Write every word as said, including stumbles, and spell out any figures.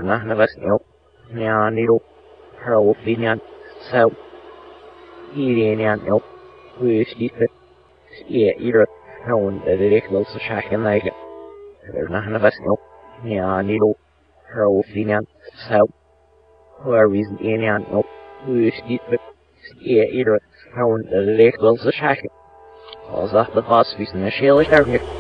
none of us know. Nyan, you hurl Finian, so eating and no, we speak it. Yeah, you're known that it equals a shack and like it. There's none of us know. Nyan, you hurl Finian, so where reason in and no, we speak it. Yeah, you're known that it equals a shack. Als dat de vast is een schele sterk.